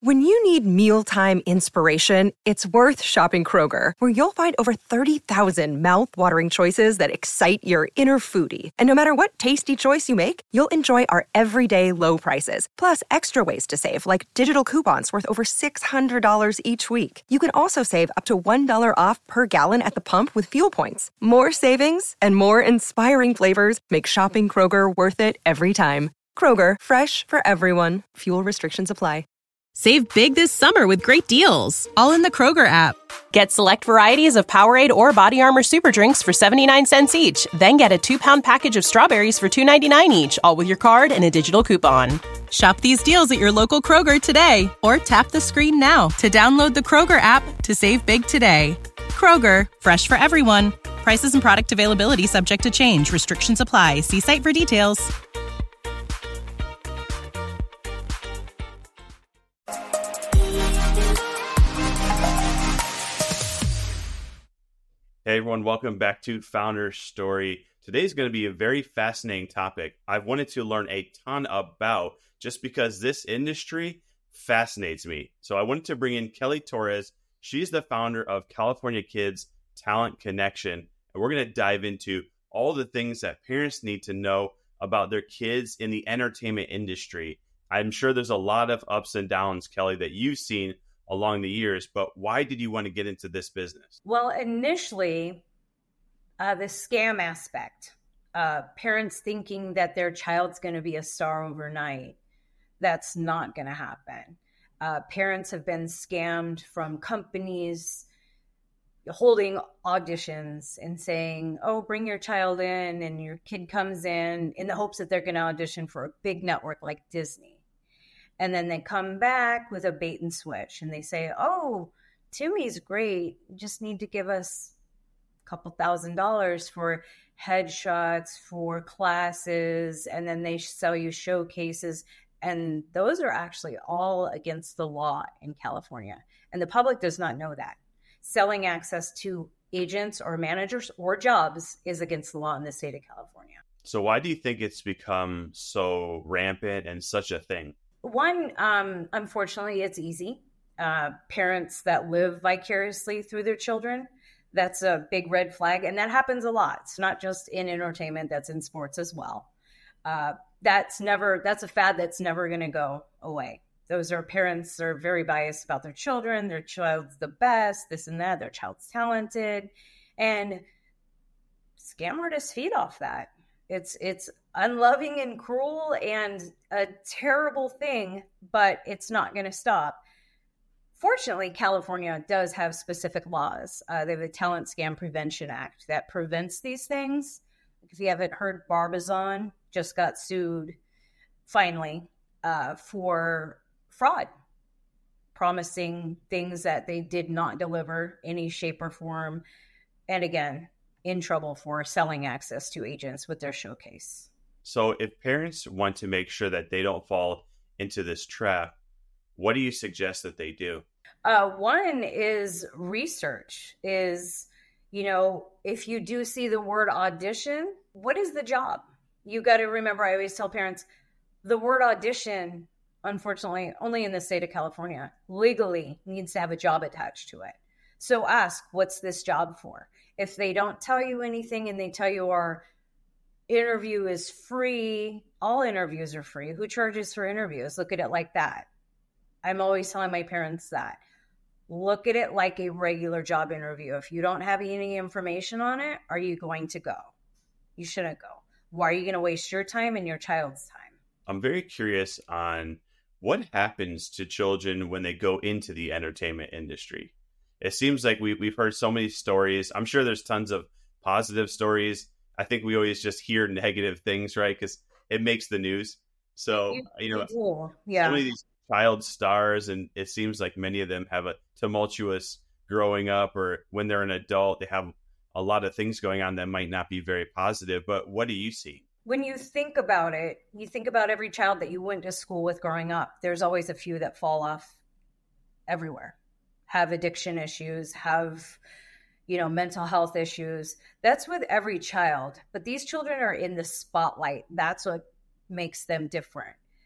When you need mealtime inspiration, it's worth shopping Kroger, where you'll find over 30,000 mouth-watering choices that excite your inner foodie. And no matter what tasty choice you make, you'll enjoy our everyday low prices, plus extra ways to save, like digital coupons worth over $600 each week. You can also save up to $1 off per gallon at the pump with fuel points. More savings and more inspiring flavors make shopping Kroger worth it every time. Kroger, fresh for everyone. Fuel restrictions apply. Save big this summer with great deals, all in the Kroger app. Get select varieties of Powerade or Body Armor Super Drinks for 79 cents each. Then get a 2-pound package of strawberries for $2.99 each, all with your card and a digital coupon. Shop these deals at your local Kroger today, or tap the screen now to download the Kroger app to save big today. Kroger, fresh for everyone. Prices and product availability subject to change. Restrictions apply. See site for details. Hey everyone, welcome back to Founder Story. Today's going to be a very fascinating topic I've wanted to learn a ton about just because this industry fascinates me. So I wanted to bring in Kelly Torres. She's the founder of California Kids Talent Connection. And we're going to dive into all the things that parents need to know about their kids in the entertainment industry. I'm sure there's a lot of ups and downs, Kelly, that you've seen along the years, but why did you want to get into this business? Well, initially, the scam aspect, parents thinking that their child's going to be a star overnight. That's not going to happen. Parents have been scammed from companies holding auditions and saying, oh, bring your child in, and your kid comes in the hopes that they're going to audition for a big network like Disney. And then they come back with a bait and switch and they say, oh, Timmy's great. You just need to give us a couple $1,000s for headshots, for classes. And then they sell you showcases. And those are actually all against the law in California. And the public does not know that. Selling access to agents or managers or jobs is against the law in the state of California. So why do you think it's become so rampant and such a thing? One, unfortunately, it's easy. Parents that live vicariously through their children, that's a big red flag. And that happens a lot. It's not just in entertainment, that's in sports as well. That's a fad that's never going to go away. Those are parents are very biased about their children. Their child's the best, this and that. Their child's talented. And scam artists feed off that. It's unloving and cruel and a terrible thing, but it's not going to stop. Fortunately, California does have specific laws. They have a Talent Scam Prevention Act that prevents these things. If you haven't heard, Barbizon just got sued, finally, for fraud, promising things that they did not deliver any shape or form. And again, in trouble for selling access to agents with their showcase. So if parents want to make sure that they don't fall into this trap, what do you suggest that they do? One is research is, if you do see the word audition, what is the job? You got to remember, I always tell parents, the word audition, unfortunately, only in the state of California, legally needs to have a job attached to it. So ask, what's this job for? If they don't tell you anything and they tell you our interview is free, all interviews are free. Who charges for interviews? Look at it like that. I'm always telling my parents that. Look at it like a regular job interview. If you don't have any information on it, are you going to go? You shouldn't go. Why are you going to waste your time and your child's time? I'm very curious on what happens to children when they go into the entertainment industry. It seems like we've heard so many stories. I'm sure there's tons of positive stories. I think we always just hear negative things, right? Because it makes the news. So, Yeah. so many of these child stars, and it seems like many of them have a tumultuous growing up, or when they're an adult, they have a lot of things going on that might not be very positive. But what do you see? When you think about it, you think about every child that you went to school with growing up. There's always a few that fall off everywhere. Have addiction issues, have, mental health issues. That's with every child. But these children are in the spotlight. That's what makes them different.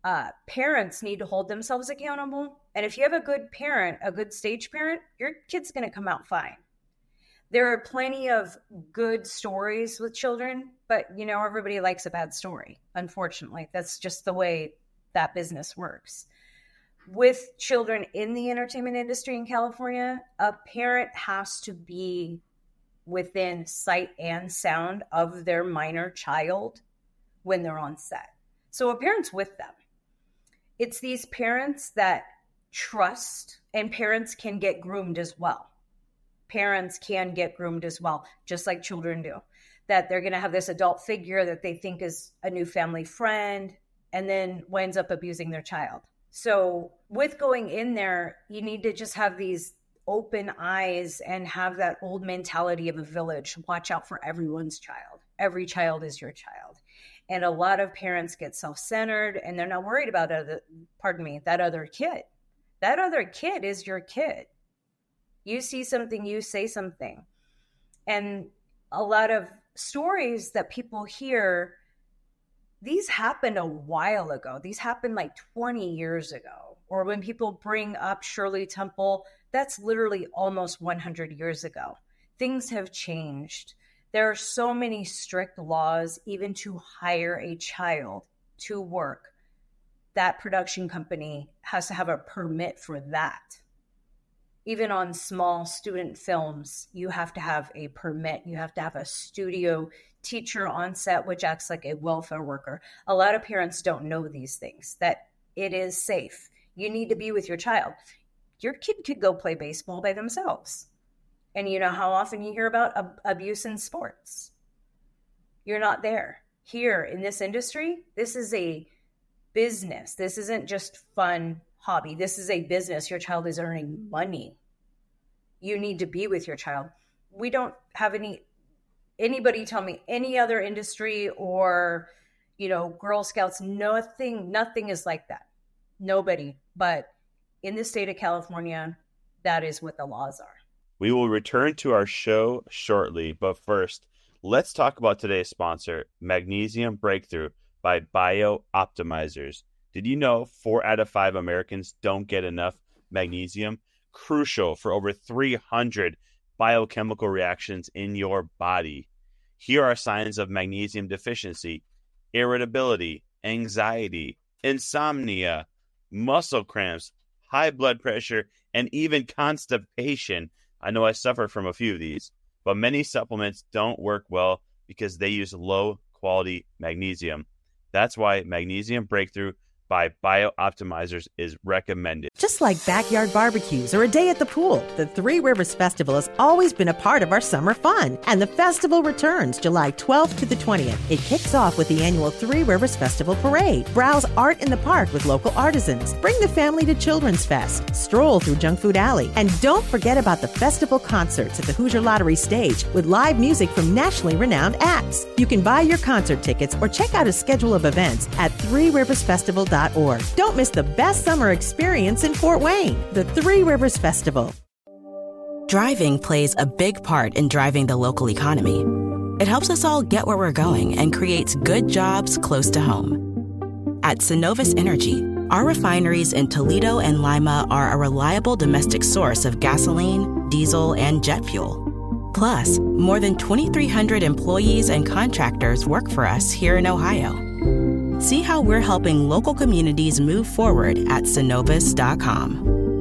Parents need to hold themselves accountable. And if you have a good parent, a good stage parent, your kid's going to come out fine. There are plenty of good stories with children, but everybody likes a bad story. Unfortunately, that's just the way that business works. With children in the entertainment industry in California, a parent has to be within sight and sound of their minor child when they're on set. So a parent's with them. It's these parents that trust, and parents can get groomed as well. Parents can get groomed as well, just like children do. That they're going to have this adult figure that they think is a new family friend, and then winds up abusing their child. So with going in there, you need to just have these open eyes and have that old mentality of a village. Watch out for everyone's child. Every child is your child. And a lot of parents get self-centered and they're not worried about that other kid. That other kid is your kid. You see something, you say something. And a lot of stories that people hear, these happened a while ago. These happened like 20 years ago. Or when people bring up Shirley Temple, that's literally almost 100 years ago. Things have changed. There are so many strict laws, even to hire a child to work. That production company has to have a permit for that. Even on small student films, you have to have a permit. You have to have a studio teacher on set, which acts like a welfare worker. A lot of parents don't know these things, that it is safe. You need to be with your child. Your kid could go play baseball by themselves. And you know how often you hear about abuse in sports. You're not there. Here in this industry, this is a business. This isn't just fun hobby. This is a business. Your child is earning money. You need to be with your child. We don't have anybody tell me any other industry or, Girl Scouts, nothing is like that. Nobody. But in the state of California, that is what the laws are. We will return to our show shortly, but first, let's talk about today's sponsor, Magnesium Breakthrough by BioOptimizers. Did you know 4 out of 5 Americans don't get enough magnesium? Crucial for over 300 biochemical reactions in your body. Here are signs of magnesium deficiency: irritability, anxiety, insomnia, muscle cramps, high blood pressure, and even constipation. I know I suffer from a few of these, but many supplements don't work well because they use low quality magnesium. That's why Magnesium Breakthrough by BioOptimizers is recommended. Just like backyard barbecues or a day at the pool, the Three Rivers Festival has always been a part of our summer fun. And the festival returns July 12th to the 20th. It kicks off with the annual Three Rivers Festival Parade. Browse art in the park with local artisans. Bring the family to Children's Fest. Stroll through Junk Food Alley. And don't forget about the festival concerts at the Hoosier Lottery stage with live music from nationally renowned acts. You can buy your concert tickets or check out a schedule of events at threeriversfestival.org. Don't miss the best summer experience in Fort Wayne, the Three Rivers Festival. Driving plays a big part in driving the local economy. It helps us all get where we're going and creates good jobs close to home. At Synovus Energy, our refineries in Toledo and Lima are a reliable domestic source of gasoline, diesel, and jet fuel. Plus, more than 2,300 employees and contractors work for us here in Ohio. See how we're helping local communities move forward at Synovus.com.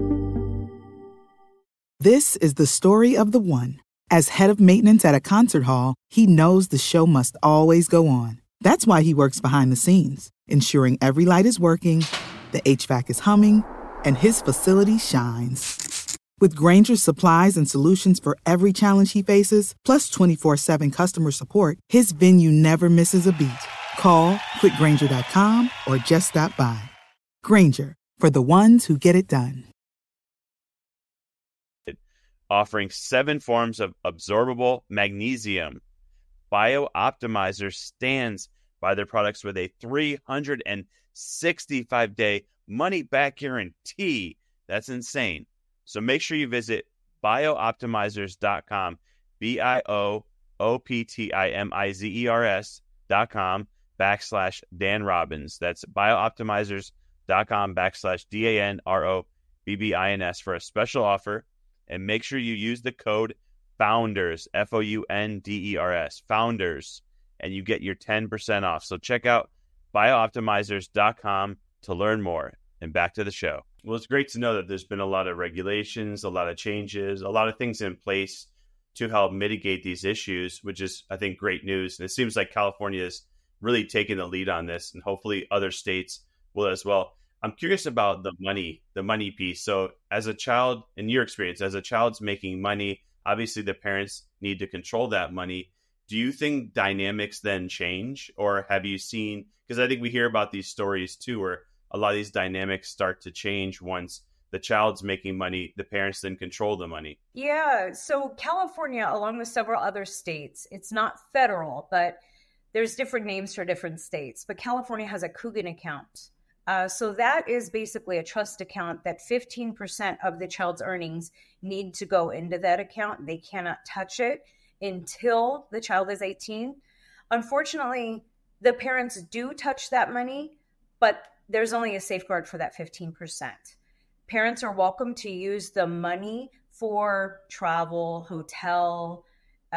This is the story of the one. As head of maintenance at a concert hall, he knows the show must always go on. That's why he works behind the scenes, ensuring every light is working, the HVAC is humming, and his facility shines. With Grainger's supplies and solutions for every challenge he faces, plus 24/7 customer support, his venue never misses a beat. Call quickgrainger.com or just stop by. Grainger, for the ones who get it done. Offering 7 forms of absorbable magnesium. BioOptimizer stands by their products with a 365-day money-back guarantee. That's insane. So make sure you visit biooptimizers.com, BIOOPTIMIZERS.com, Dan Robbins. That's biooptimizers.com/DANROBBINS for a special offer. And make sure you use the code FOUNDERS, FOUNDERS, FOUNDERS, and you get your 10% off. So check out biooptimizers.com to learn more. And back to the show. Well, it's great to know that there's been a lot of regulations, a lot of changes, a lot of things in place to help mitigate these issues, which is, I think, great news. And it seems like California is really taking the lead on this, and hopefully other states will as well. I'm curious about the money piece. So as a child, in your experience, as a child's making money, obviously the parents need to control that money. Do you think dynamics then change, or have you seen, because I think we hear about these stories too, where a lot of these dynamics start to change once the child's making money, the parents then control the money. Yeah. So California, along with several other states, it's not federal, but there's different names for different states. But California has a Coogan account. So that is basically a trust account that 15% of the child's earnings need to go into that account. They cannot touch it until the child is 18. Unfortunately, the parents do touch that money, but there's only a safeguard for that 15%. Parents are welcome to use the money for travel, hotel,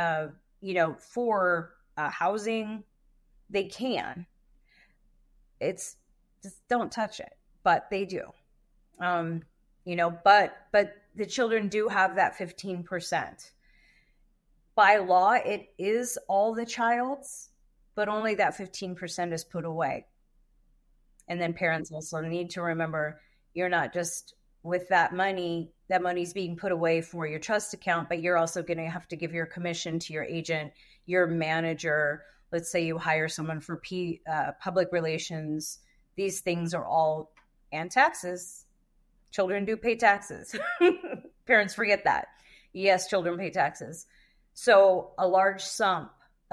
for housing. They can. It's just don't touch it, but they do. But the children do have that 15%. By law, it is all the child's, but only that 15% is put away. And then parents also need to remember, you're not just with that money's being put away for your trust account, but you're also going to have to give your commission to your agent, your manager. Let's say you hire someone for public relations. These things are all, and taxes. Children do pay taxes. Parents forget that. Yes, children pay taxes. So a large sum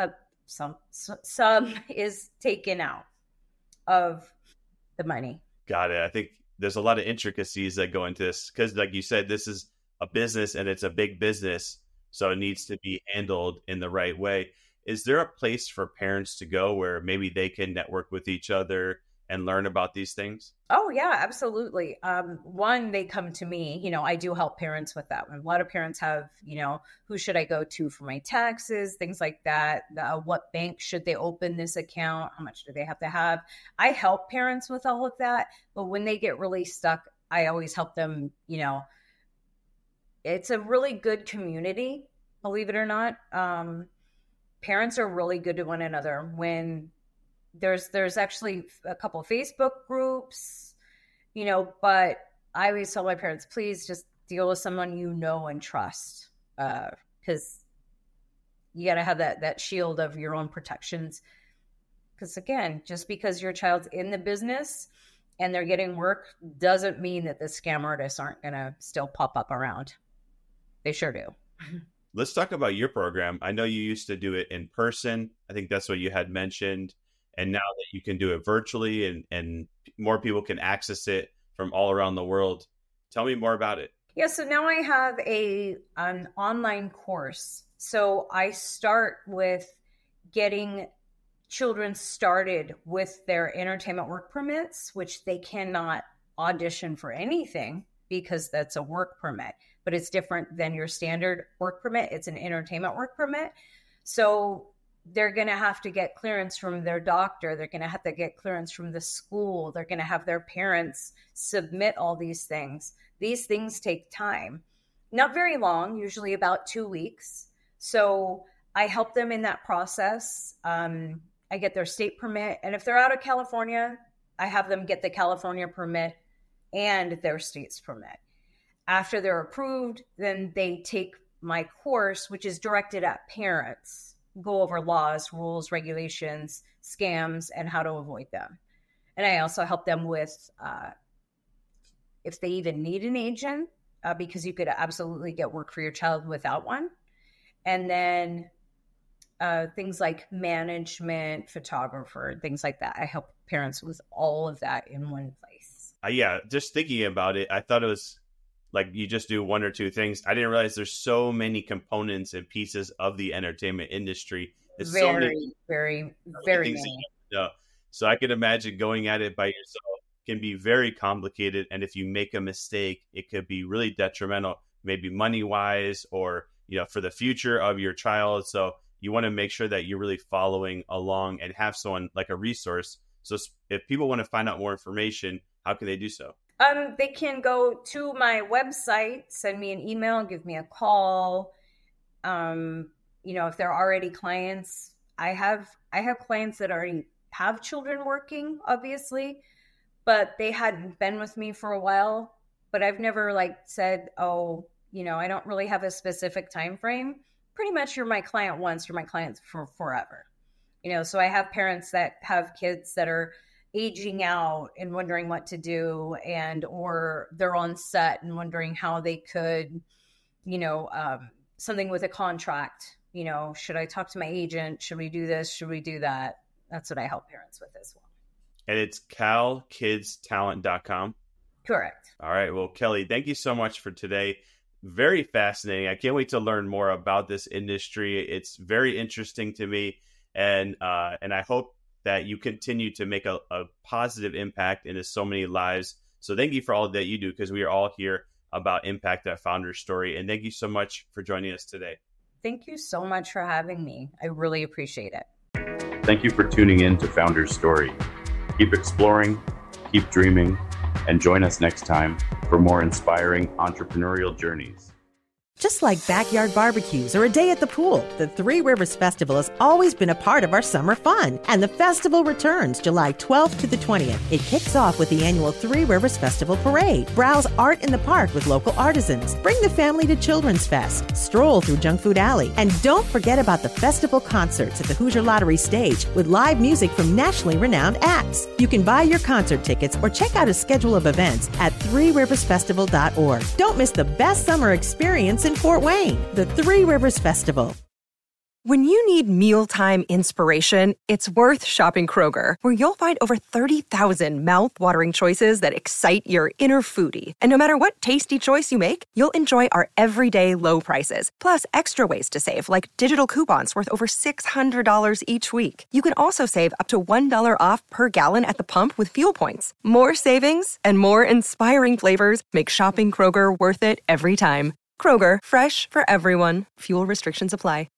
is taken out of the money. Got it. I think there's a lot of intricacies that go into this because, like you said, this is a business and it's a big business. So it needs to be handled in the right way. Is there a place for parents to go where maybe they can network with each other and learn about these things? Oh, yeah, absolutely. One, they come to me. I do help parents with that. A lot of parents have, who should I go to for my taxes, things like that. What bank should they open this account? How much do they have to have? I help parents with all of that. But when they get really stuck, I always help them. It's a really good community, believe it or not. Parents are really good to one another. When there's actually a couple of Facebook groups, but I always tell my parents, please just deal with someone you know and trust, because you got to have that shield of your own protections. Because again, just because your child's in the business and they're getting work doesn't mean that the scam artists aren't going to still pop up around. They sure do. Let's talk about your program. I know you used to do it in person. I think that's what you had mentioned. And now that you can do it virtually and more people can access it from all around the world. Tell me more about it. Yeah, so now I have an online course. So I start with getting children started with their entertainment work permits, which they cannot audition for anything because that's a work permit. But it's different than your standard work permit. It's an entertainment work permit. So they're going to have to get clearance from their doctor. They're going to have to get clearance from the school. They're going to have their parents submit all these things. These things take time. Not very long, usually about 2 weeks. So I help them in that process. I get their state permit. And if they're out of California, I have them get the California permit and their state's permit. After they're approved, then they take my course, which is directed at parents. Go over laws, rules, regulations, scams, and how to avoid them. And I also help them with if they even need an agent, because you could absolutely get work for your child without one. And then things like management, photographer, things like that. I help parents with all of that in one place. Yeah, just thinking about it, I thought it was like you just do one or two things. I didn't realize there's so many components and pieces of the entertainment industry. It's very, very, very many. So I can imagine going at it by yourself can be very complicated. And if you make a mistake, it could be really detrimental, maybe money-wise or, for the future of your child. So you want to make sure that you're really following along and have someone like a resource. So if people want to find out more information, how can they do so? They can go to my website, send me an email, give me a call. If they're already clients, I have clients that already have children working, obviously, but they hadn't been with me for a while. But I've never said, oh, I don't really have a specific time frame. Pretty much you're my client once, you're my client for forever. So I have parents that have kids that are aging out and wondering what to do, or they're on set and wondering how they could, something with a contract, should I talk to my agent? Should we do this? Should we do that? That's what I help parents with as well. And it's calkidstalent.com. Correct. All right. Well, Kelly, thank you so much for today. Very fascinating. I can't wait to learn more about this industry. It's very interesting to me. And I hope that you continue to make a positive impact into so many lives. So thank you for all that you do, because we are all here about impact at Founders Story. And thank you so much for joining us today. Thank you so much for having me. I really appreciate it. Thank you for tuning in to Founders Story. Keep exploring, keep dreaming, and join us next time for more inspiring entrepreneurial journeys. Just like backyard barbecues or a day at the pool, the Three Rivers Festival has always been a part of our summer fun. And the festival returns July 12th to the 20th. It kicks off with the annual Three Rivers Festival Parade. Browse art in the park with local artisans. Bring the family to Children's Fest. Stroll through Junk Food Alley. And don't forget about the festival concerts at the Hoosier Lottery stage with live music from nationally renowned acts. You can buy your concert tickets or check out a schedule of events at threeriversfestival.org. Don't miss the best summer experience in Fort Wayne, the Three Rivers Festival. When you need mealtime inspiration, it's worth shopping Kroger, where you'll find over 30,000 mouth-watering choices that excite your inner foodie. And no matter what tasty choice you make, you'll enjoy our everyday low prices, plus extra ways to save, like digital coupons worth over $600 each week. You can also save up to $1 off per gallon at the pump with fuel points. More savings and more inspiring flavors make shopping Kroger worth it every time. Kroger, fresh for everyone. Fuel restrictions apply.